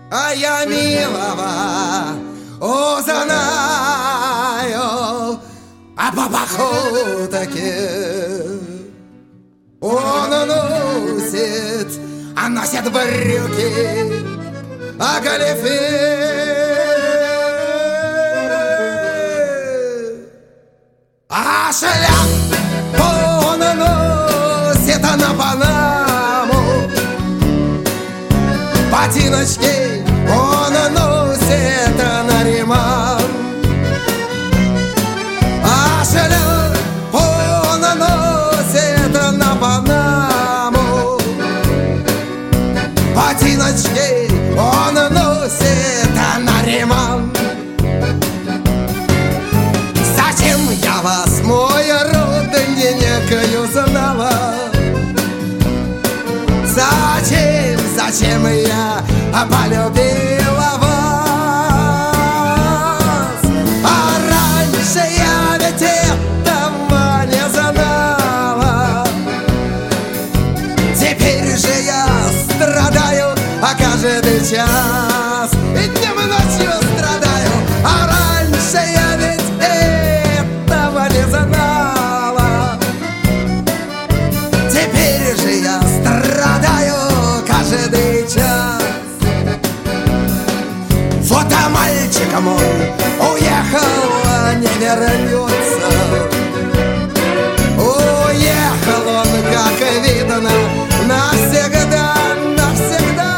А я милого узнаю, а по походке он носит брюки, а галифе, а шляпу он носит на Панаму, ботиночки он носит на Риман, а шляпу он носит на Панаму, ботиночки он носит на Риман. Зачем я вас, мой родненькою, знала? Зачем я полюбила вас? А раньше я ведь этого не знала. Теперь же я страдаю, а каждый час и днем и ночью страдаю. А раньше я ведь этого не знала. Теперь же я страдаю каждый час. Фото мальчика мой уехал, не вернется. Уехал он, как видно, навсегда, навсегда.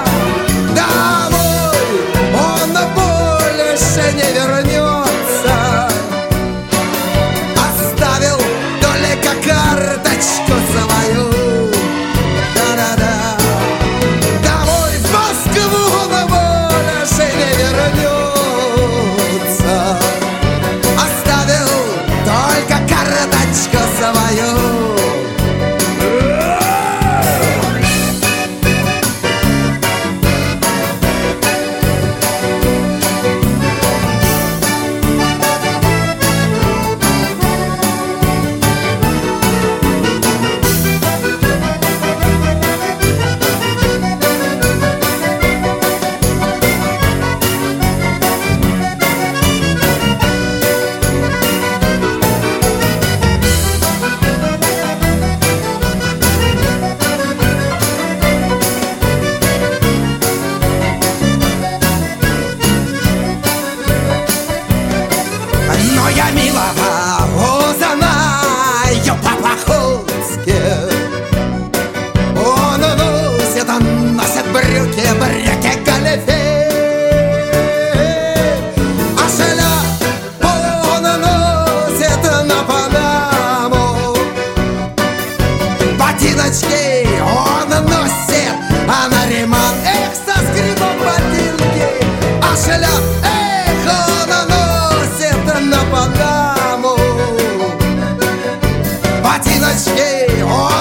Домой он больше не вернется. Оставил только карточку свою. Да-да-да. Домой в Москву он больше не вернется. Оставил только карточку свою. Но я милого узнаю по-походски. Он носит брюки, галифе. А шляпу он носит на Панаму, ботиночки он носит, а на Риман. Эх, со скрипом ботинки, а шляпу на Панаму, ботиночки